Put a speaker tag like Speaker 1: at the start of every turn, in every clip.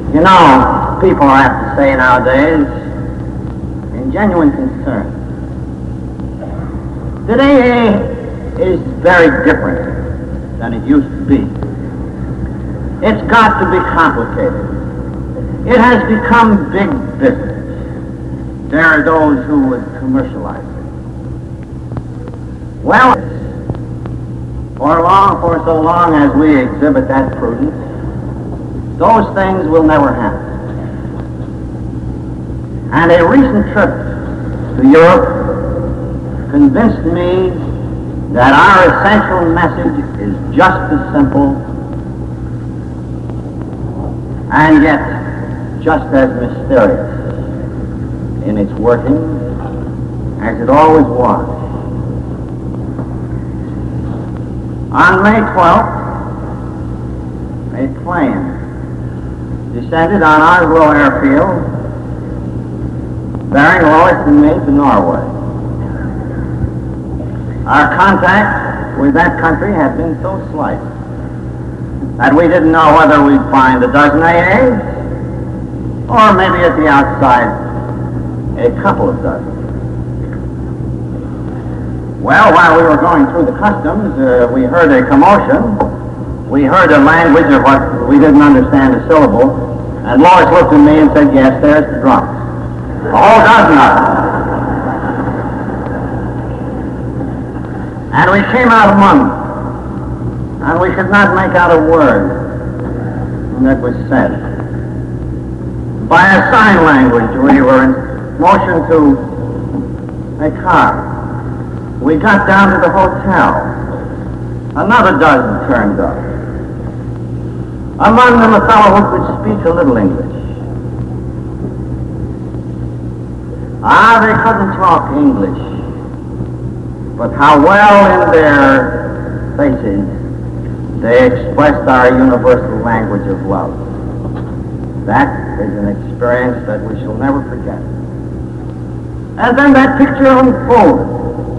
Speaker 1: You know, people have to say nowadays, in genuine concern, that AA is very different than it used to be. It's got to be complicated. It has become big business. There are those who would commercialize it. Well, for so long as we exhibit that prudence, those things will never happen. And a recent trip to Europe convinced me that our essential message is just as simple and yet just as mysterious in its working as it always was. On May 12th, a plane descended on Oslo airfield, bearing Lois and me to Norway. Our contact with that country had been so slight that we didn't know whether we'd find a dozen AAs, or maybe at the outside, a couple of dozen. Well, while we were going through the customs, we heard a commotion. We heard a language of what we didn't understand a syllable, and Lois looked at me and said, "Yes, there's the drunks. A whole dozen of them." And we came out among them, and we could not make out a word that was said. By a sign language, we were in motion to a car. We got down to the hotel. Another dozen turned up. Among them a fellow who could speak a little English. They couldn't talk English, but how well in their faces they expressed our universal language of love. That is an experience that we shall never forget. And then that picture unfolded.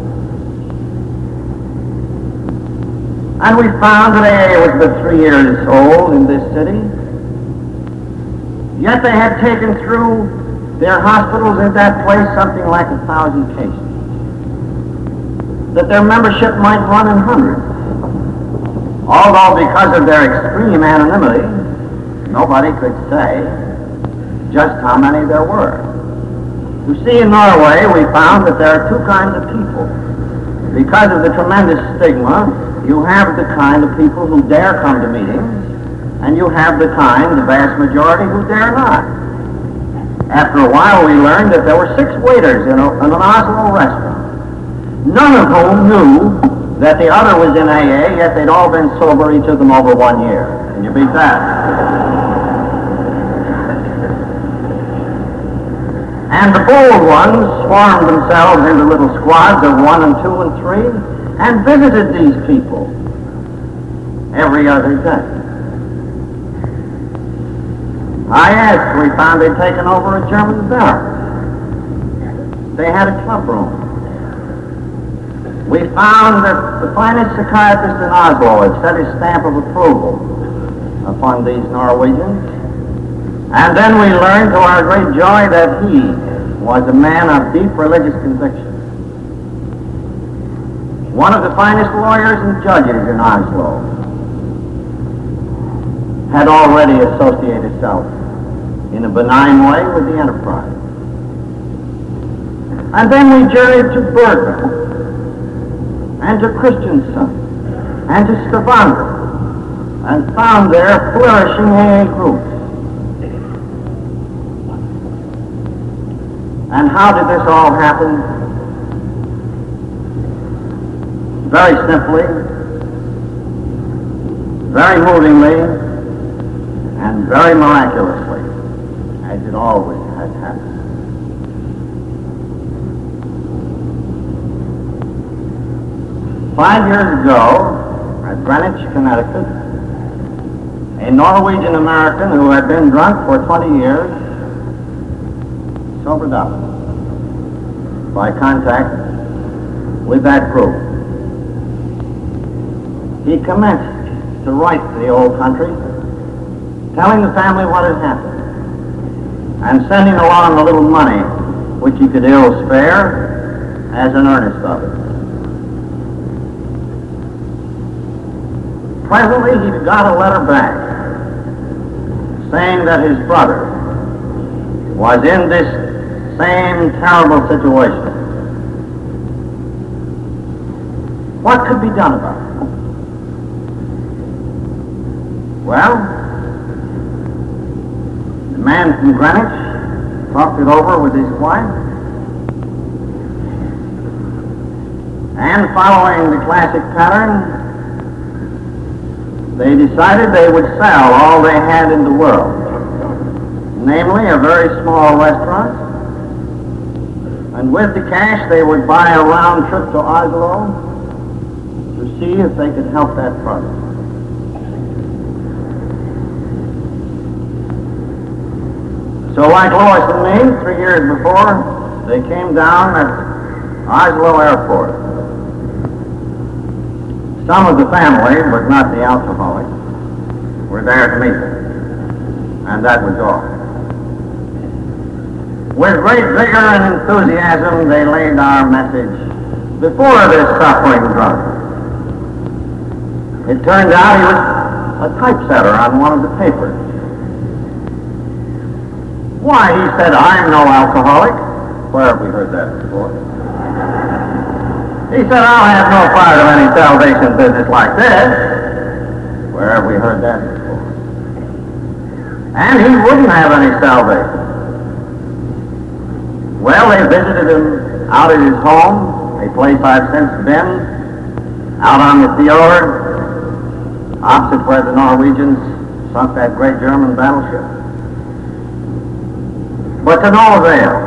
Speaker 1: And we found that AA was but 3 years old in this city. Yet they had taken through their hospitals in that place something like 1,000 cases. That their membership might run in hundreds. Although because of their extreme anonymity, nobody could say just how many there were. You see, in Norway, we found that there are two kinds of people. Because of the tremendous stigma, you have the kind of people who dare come to meetings, and you have the kind, the vast majority, who dare not. After a while, we learned that there were 6 waiters in an Oslo restaurant, none of whom knew that the other was in AA, yet they'd all been sober, each of them over 1 year. Can you beat that? And the bold ones formed themselves into little squads of 1 and 2 and 3, and visited these people every other day. I asked, we found they'd taken over a German barracks. They had a club room. We found that the finest psychiatrist in Oslo had set his stamp of approval upon these Norwegians. And then we learned to our great joy that he was a man of deep religious conviction. One of the finest lawyers and judges in Oslo had already associated himself in a benign way with the enterprise. And then we journeyed to Bergen, and to Kristiansand, and to Stavanger, and found there flourishing AA groups. And how did this all happen? Very simply, very movingly, and very miraculously, as it always has happened. Five years ago, at Greenwich, Connecticut, a Norwegian American who had been drunk for 20 years sobered up by contact with that group. He commenced to write to the old country, telling the family what had happened. and sending along a little money which he could ill spare as an earnest of it. Presently he got a letter back saying that his brother was in this same terrible situation. What could be done about it? Well, the man from Greenwich talked it over with his wife, and following the classic pattern, they decided they would sell all they had in the world, namely a very small restaurant, and with the cash they would buy a round trip to Oslo to see if they could help that project. So like Lois and me, 3 years before, they came down at Oslo Airport. Some of the family, but not the alcoholic, were there to meet them. And that was all. With great vigor and enthusiasm, they laid our message before this suffering drunk. It turned out he was a typesetter on one of the papers. Why, he said, I'm no alcoholic. Where have we heard that before? He said, I'll have no part of any salvation business like this. Where have we heard that before? And he wouldn't have any salvation. Well, they visited him out at his home, a place I've since been, out on the fjord, opposite where the Norwegians sunk that great German battleship. But to no avail.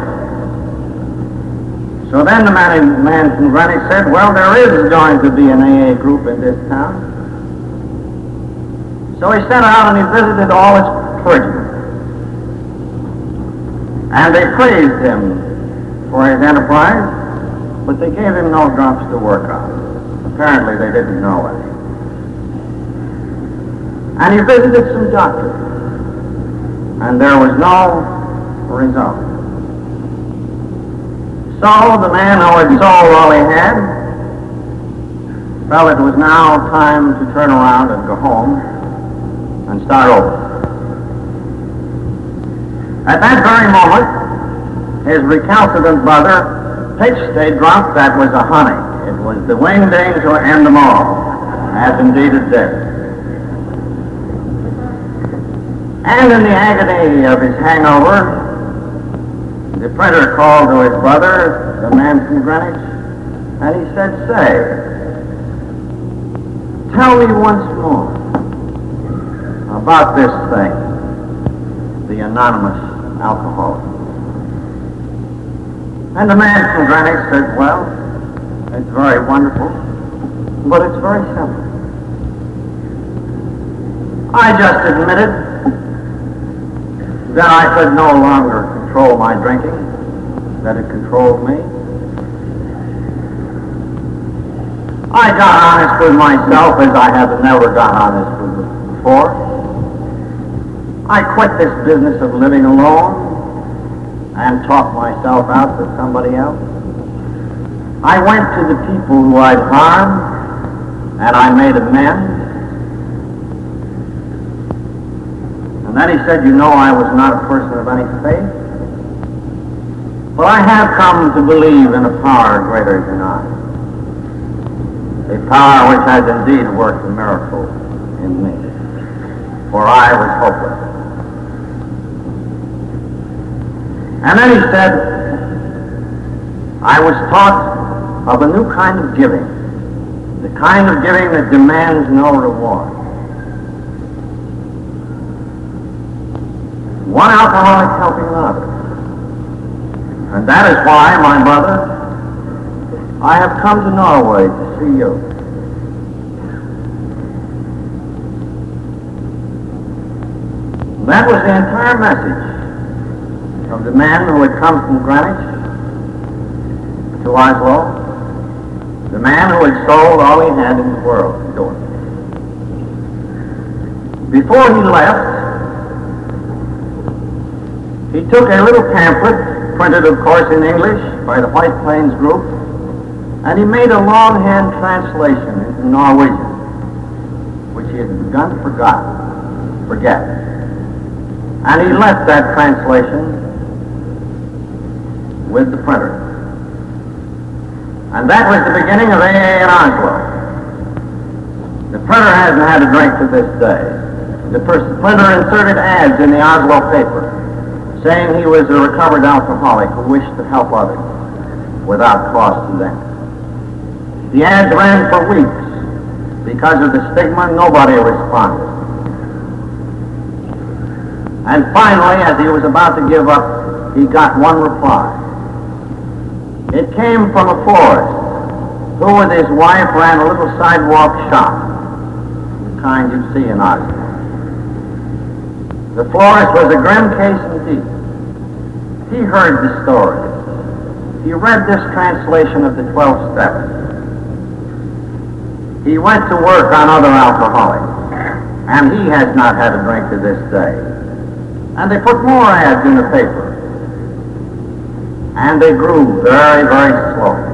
Speaker 1: So then the man from Greenwich said, well, there is going to be an AA group in this town. So he sent out and he visited all its clergymen. And they praised him for his enterprise, but they gave him no drops to work on. Apparently they didn't know it. And he visited some doctors, and there was no result. So the man who had sold all he had felt it was now time to turn around and go home and start over. At that very moment, his recalcitrant brother pitched a drunk that was a honey. It was the winged angel and them all, as indeed it did. And in the agony of his hangover, the printer called to his brother, the man from Greenwich, and he said, say, tell me once more about this thing, the anonymous alcoholic. And the man from Greenwich said, well, it's very wonderful, but it's very simple. I just admitted that I could no longer control my drinking, that it controlled me. I got honest with myself as I have never got honest with it before. I quit this business of living alone and talked myself out with somebody else. I went to the people who I'd harmed and I made amends. And then he said, you know, I was not a person of any faith, but I have come to believe in a power greater than I. A power which has indeed worked a miracle in me, for I was hopeless. And then he said, I was taught of a new kind of giving, the kind of giving that demands no reward. One alcoholic helping another. And that is why, my brother, I have come to Norway to see you. That was the entire message of the man who had come from Greenwich to Oslo, the man who had sold all he had in the world to do it. Before he left, He took a little pamphlet, printed of course in English by the White Plains group, and he made a longhand translation into Norwegian, which he had begun to forget. And he left that translation with the printer. And that was the beginning of AA in Oslo. The printer hasn't had a drink to this day. The printer inserted ads in the Oslo paper saying he was a recovered alcoholic who wished to help others without cost to them. The ads ran for weeks. Because of the stigma, nobody responded. And finally, as he was about to give up, he got one reply. It came from a florist who with his wife ran a little sidewalk shop, the kind you see in Oslo. The florist was a grim case indeed. He heard the story. He read this translation of the 12 steps. He went to work on other alcoholics, and he has not had a drink to this day. And they put more ads in the paper. And they grew very, very slowly.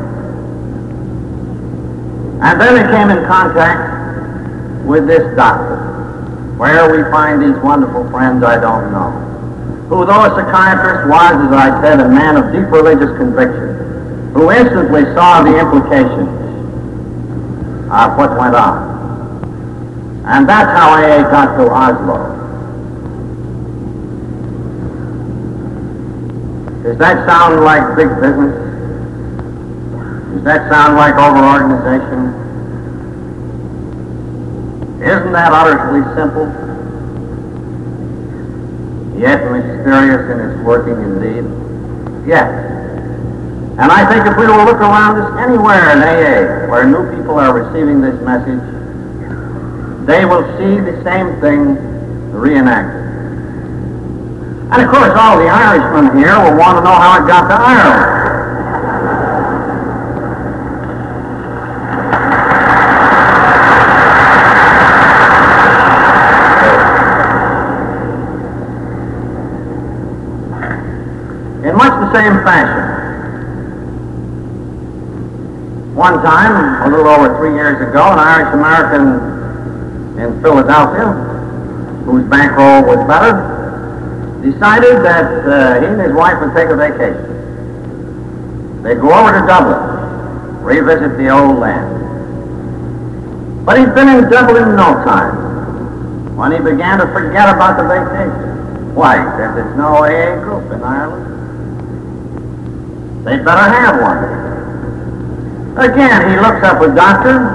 Speaker 1: And then they came in contact with this doctor. Where we find these wonderful friends, I don't know. Who, though a psychiatrist, was, as I said, a man of deep religious conviction, who instantly saw the implications of what went on. And that's how AA got to Oslo. Does that sound like big business? Does that sound like over-organization? Isn't that utterly simple? Yet mysterious in its working indeed? Yes. And I think if we will look around us anywhere in AA where new people are receiving this message, they will see the same thing reenacted. And of course, all the Irishmen here will want to know how it got to Ireland. In much the same fashion, one time, a little over 3 years ago, an Irish-American in Philadelphia, whose bankroll was better, decided that he and his wife would take a vacation. They'd go over to Dublin, revisit the old land. But he'd been in Dublin no time when he began to forget about the vacation. Why? He said, there's no AA group in Ireland. They'd better have one. Again, he looks up a doctor.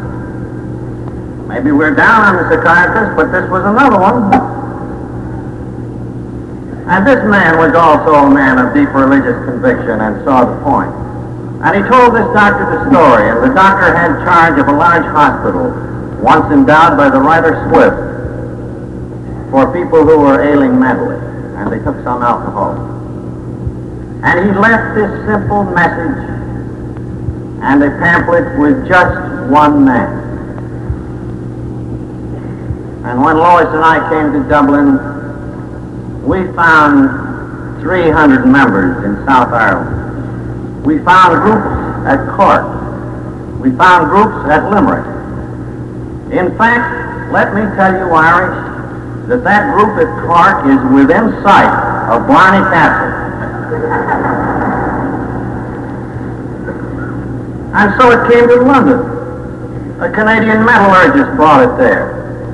Speaker 1: Maybe we're down on the psychiatrist, but this was another one. And this man was also a man of deep religious conviction and saw the point. And he told this doctor the story, and the doctor had charge of a large hospital, once endowed by the writer Swift, for people who were ailing mentally, and they took some alcohol. And he left this simple message and a pamphlet with just one man. And when Lois and I came to Dublin, we found 300 members in South Ireland. We found groups at Cork. We found groups at Limerick. In fact, let me tell you, Irish, that group at Cork is within sight of Blarney Castle. And so it came to London. A Canadian metallurgist brought it there.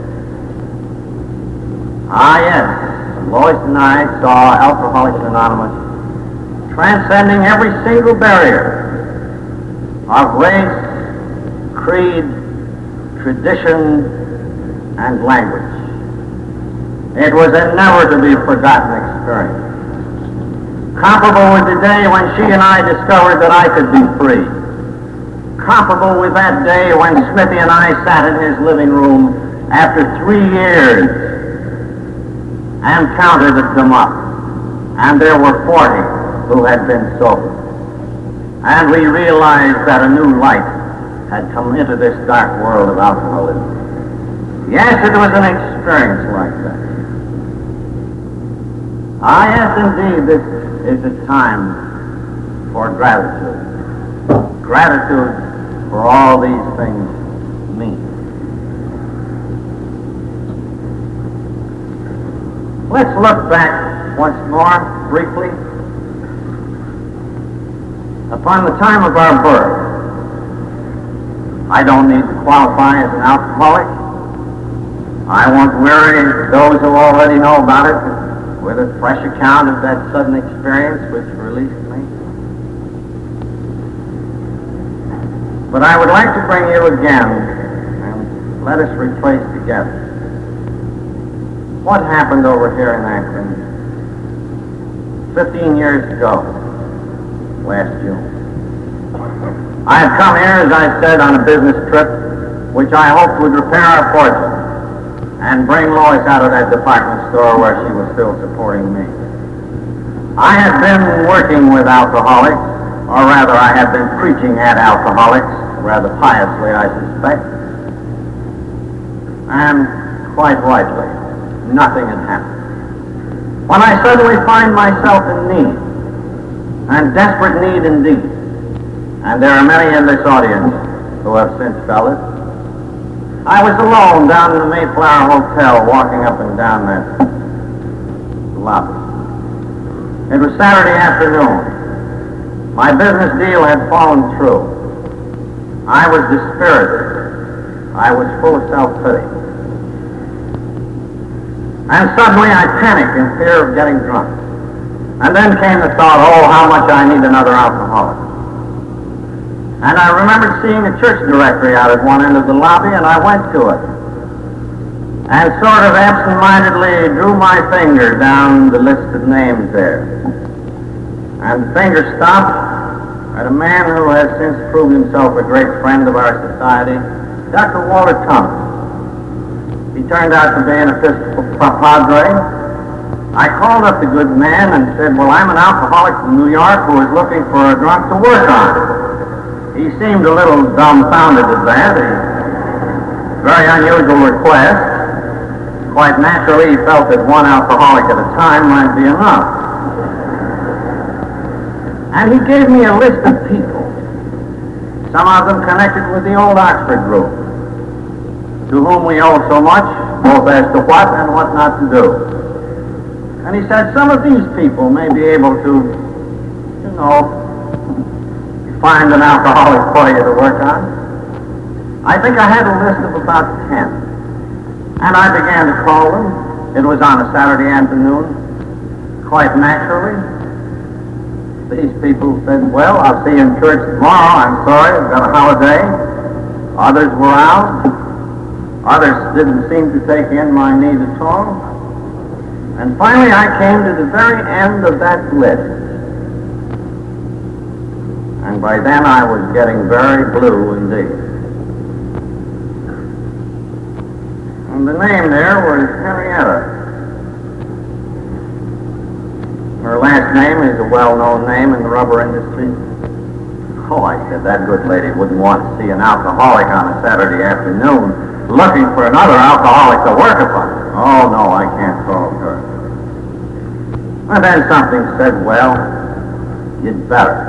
Speaker 1: Ah, yes. Lois and I saw Alcoholics Anonymous transcending every single barrier of race, creed, tradition, and language. It was a never-to-be-forgotten experience. Comparable with the day when she and I discovered that I could be free. Comparable with that day when Smithy and I sat in his living room after 3 years and counted them up. And there were 40 who had been sober. And we realized that a new light had come into this dark world of alcoholism. Yes, it was an experience like that. Ah, yes, indeed, this is a time for gratitude. Gratitude for all these things mean. Let's look back once more, briefly, upon the time of our birth. I don't need to qualify as an alcoholic. I won't weary those who already know about it with a fresh account of that sudden experience which released me. But I would like to bring you again and let us retrace together what happened over here in Akron 15 years ago, last June. I had come here, as I said, on a business trip which I hoped would repair our fortune and bring Lois out of that department store where she was still supporting me. I had been working with alcoholics, or rather I had been preaching at alcoholics, rather piously I suspect, and quite rightly, nothing had happened. When I suddenly find myself in need, and desperate need indeed, and there are many in this audience who have since felt it, I was alone down in the Mayflower Hotel, walking up and down that lobby. It was Saturday afternoon. My business deal had fallen through. I was dispirited. I was full of self-pity. And suddenly I panicked in fear of getting drunk. And then came the thought, oh, how much I need another alcoholic. And I remembered seeing a church directory out at one end of the lobby, and I went to it. And sort of absent-mindedly drew my finger down the list of names there. And the finger stopped at a man who has since proved himself a great friend of our society, Dr. Walter Thomas. He turned out to be an Episcopal padre. I called up the good man and said, well, I'm an alcoholic from New York who is looking for a drunk to work on. He seemed a little dumbfounded at that. A very unusual request. Quite naturally, he felt that one alcoholic at a time might be enough. And he gave me a list of people, some of them connected with the old Oxford group, to whom we owe so much, both as to what and what not to do. And he said, some of these people may be able to, find an alcoholic for you to work on. I think I had a list of about 10. And I began to call them. It was on a Saturday afternoon. Quite naturally, these people said, well, I'll see you in church tomorrow. I'm sorry, I've got a holiday. Others were out. Others didn't seem to take in my need at all. And finally I came to the very end of that list. And by then I was getting very blue indeed. And the name there was Henrietta. Her last name is a well-known name in the rubber industry. Oh, I said, that good lady wouldn't want to see an alcoholic on a Saturday afternoon looking for another alcoholic to work upon. Oh, no, I can't call her. And then something said, well, you'd better.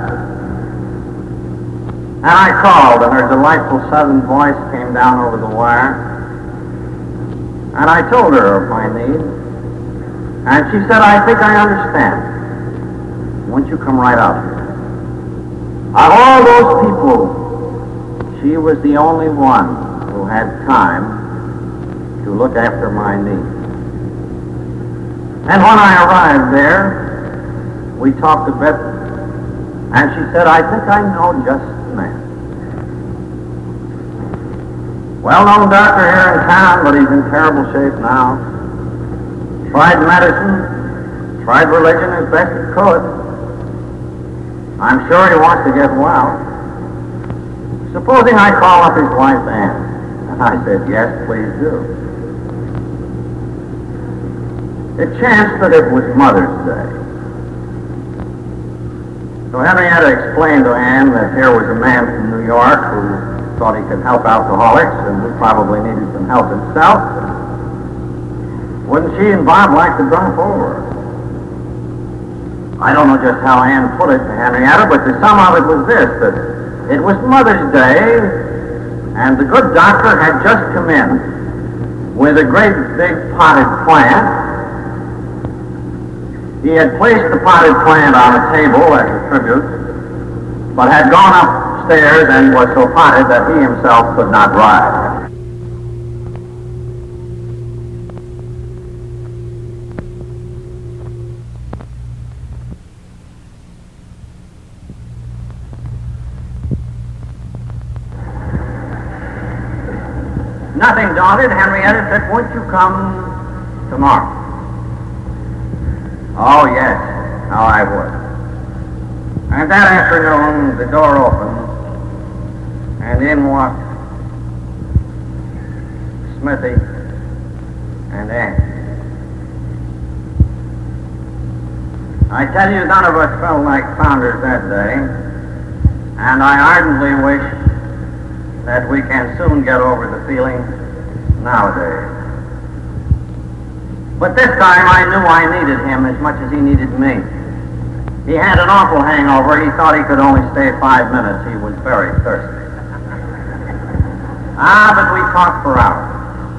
Speaker 1: And I called, and her delightful southern voice came down over the wire. And I told her of my need. And she said, I think I understand. Won't you come right out here? Of all those people, she was the only one who had time to look after my needs. And when I arrived there, we talked a bit, and she said, I think I know just the man. Well-known doctor here in town, but he's in terrible shape now. Tried medicine, tried religion as best he could. I'm sure he wants to get well. Supposing I call up his wife, Ann? And I said, yes, please do. It chanced that it was Mother's Day. So Henrietta explained to Ann that here was a man from New York who thought he could help alcoholics and who probably needed some help himself. Wouldn't she and Bob like to drop over? I don't know just how Ann put it to Henrietta, but the sum of it was this, that it was Mother's Day, and the good doctor had just come in with a great big potted plant. He had placed the potted plant on a table as a tribute, but had gone upstairs and was so potted that he himself could not rise. Nothing daunted, Henrietta said, "Won't you come tomorrow?" Oh, yes, how I would. And that afternoon, the door opened, and in walked Smithy and Ann. I tell you, none of us felt like founders that day, and I ardently wish that we can soon get over the feeling nowadays. But this time I knew I needed him as much as he needed me. He had an awful hangover. He thought he could only stay 5 minutes. He was very thirsty. But we talked for hours.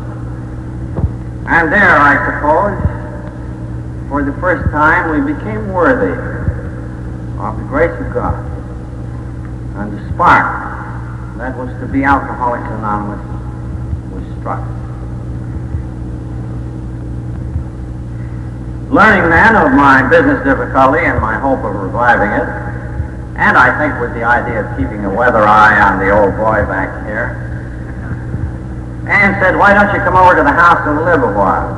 Speaker 1: And there, I suppose, for the first time, we became worthy of the grace of God. And the spark that was to be Alcoholics Anonymous was struck. Learning then of my business difficulty and my hope of reviving it, and I think with the idea of keeping a weather eye on the old boy back here, Ann said, "Why don't you come over to the house and live a while?"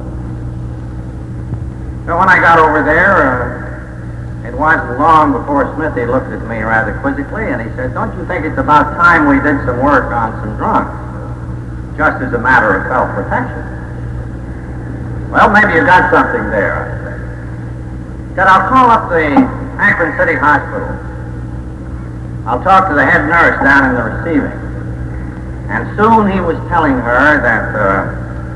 Speaker 1: So when I got over there, it wasn't long before Smithy looked at me rather quizzically, and he said, "Don't you think it's about time we did some work on some drunks, just as a matter of self-protection?" "Well, maybe you got something there," I said. He said, "I'll call up the Akron City Hospital. I'll talk to the head nurse down in the receiving." And soon he was telling her that,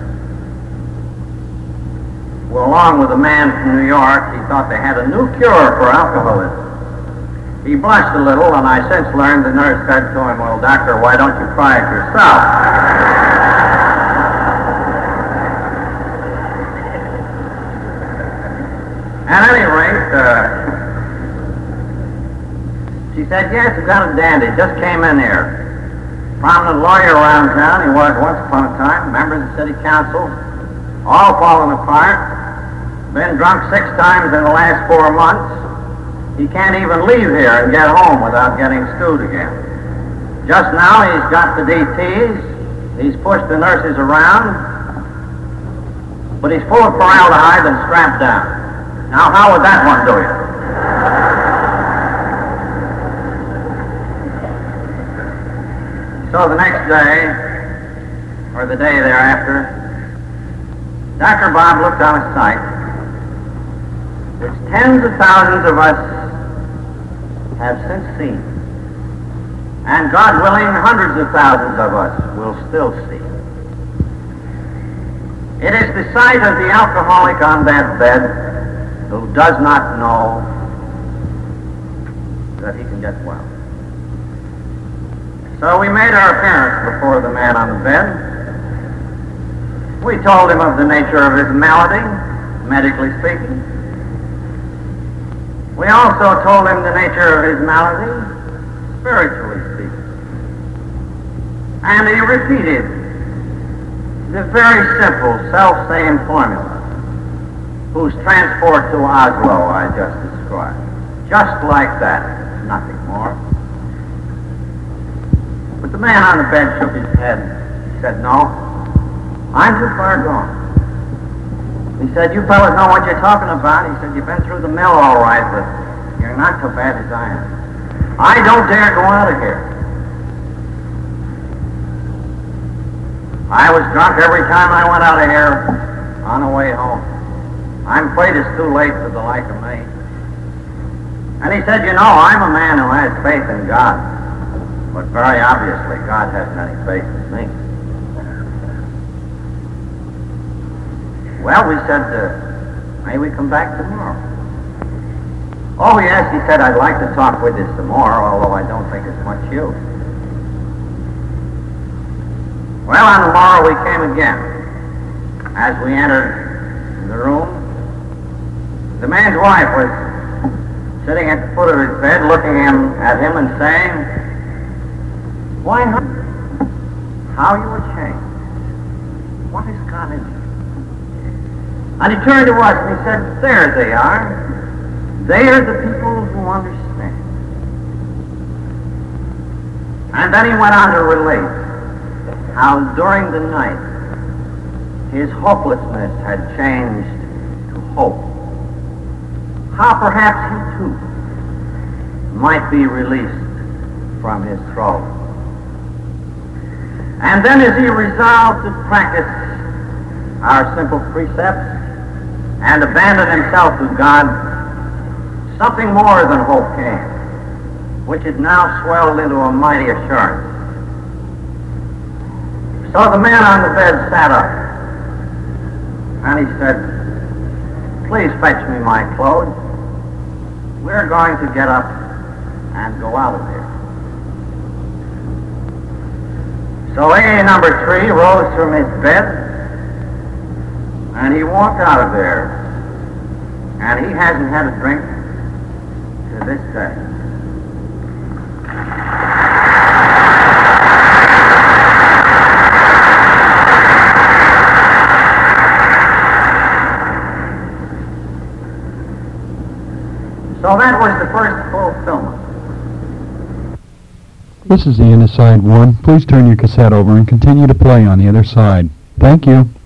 Speaker 1: well, along with a man from New York, he thought they had a new cure for alcoholism. He blushed a little, and I since learned the nurse said to him, "Well, doctor, why don't you try it yourself?" At any rate, she said, "Yes, we've got a dandy. Just came in here. Prominent lawyer around town. He was once upon a time. Member of the city council. All fallen apart. Been drunk 6 times in the last 4 months. He can't even leave here and get home without getting stewed again. Just now he's got the DTs. He's pushed the nurses around. But he's full of formaldehyde and strapped down. Now, how would that one do you?" So the next day, or the day thereafter, Dr. Bob looked on a sight which tens of thousands of us have since seen, and God willing, hundreds of thousands of us will still see. It is the sight of the alcoholic on that bed who does not know that he can get well. So we made our appearance before the man on the bed. We told him of the nature of his malady, medically speaking. We also told him the nature of his malady, spiritually speaking. And he repeated the very simple, self-same formula, whose transport to Oslo I just described. Just like that, nothing more. But the man on the bed shook his head. He said, "No, I'm too far gone." He said, "You fellas know what you're talking about." He said, "You've been through the mill all right, but you're not so bad as I am. I don't dare go out of here. I was drunk every time I went out of here on the way home. I'm afraid it's too late for the like of me." And he said, "You know, I'm a man who has faith in God. But very obviously, God hasn't any faith in me." Well, we said, "May we come back tomorrow?" Oh, yes, he said, I'd like to talk with you some more, although I don't think it's much use. Well, on the morrow we came again. As we entered the room, the man's wife was sitting at the foot of his bed, looking at him and saying, "Why not? How you were changed. What has got in you?" And he turned to us and he said, "There they are. They are the people who understand." And then he went on to relate how during the night his hopelessness had changed to hope. How perhaps he too might be released from his thrall. And then as he resolved to practice our simple precepts and abandon himself to God, something more than hope came, which is now swelled into a mighty assurance. So the man on the bed sat up, and he said, "Please fetch me my clothes. We're going to get up and go out of here." So A number 3 rose from his bed, and he walked out of there, and he hasn't had a drink to this day. So that was the first fulfillment.
Speaker 2: This is the end of side 1. Please turn your cassette over and continue to play on the other side. Thank you.